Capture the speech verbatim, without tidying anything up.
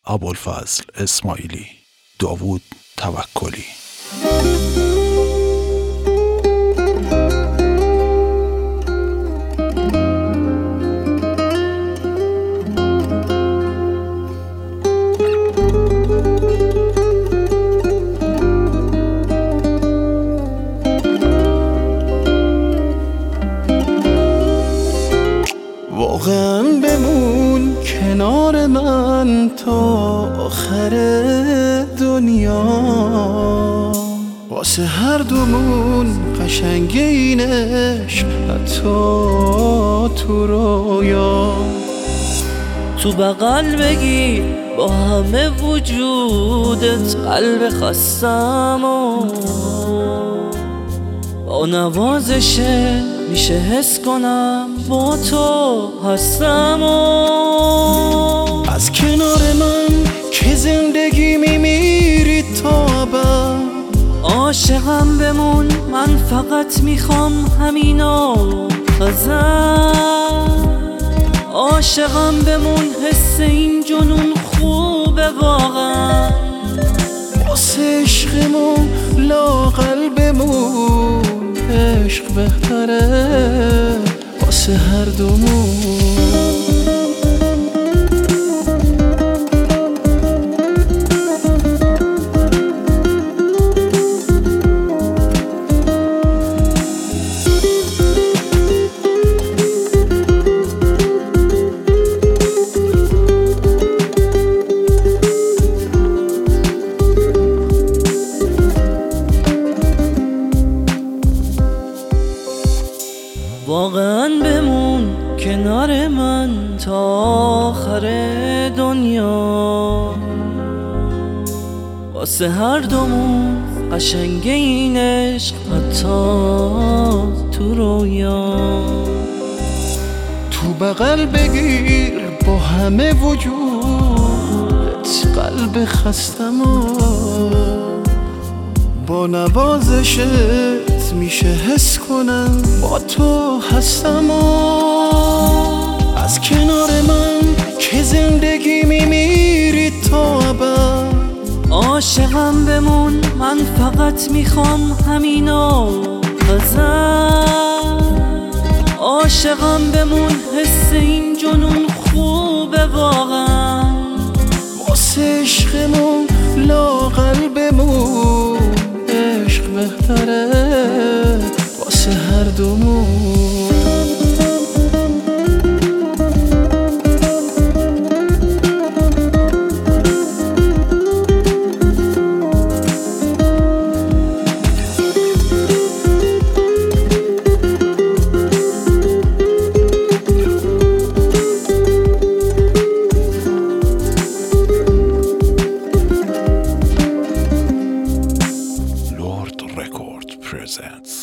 ابوالفضل اسماعیلی، داوود توکلی. واقعا بمون کنار من تا آخر دنیا، واسه هر دومون قشنگ این عشق حتی تو رویا. تو بغل بگیر با همه وجودت قلب خستم و با نوازشه میشه حس کنم با تو هستم و از کنار من که زندگی میمیری تا ابد. عاشقم بمون من فقط میخوام همینو ازت. عاشقم بمون حس این جنون خوبه واقعا. واسه عشقمون لااقل بمون، عشق بهتره واسه هر دومون. واقعا بمون کنار من تا آخر دنیا، واسه هر دومون قشنگ این عشق حتی تو رویا. تو بغل بگیر با همه وجودت قلب خستم و با نوازشت میشه حس کنم با تو هستم و از کنار من که زندگی میمیری تا ابد. عاشقم بمون من فقط میخوام همینو ازت. عاشقم بمون حس این جنون خوبه واقعا. واسه عشقمون لااقل بمون، عشق بهتره واسه هر دومون. Lord Record presents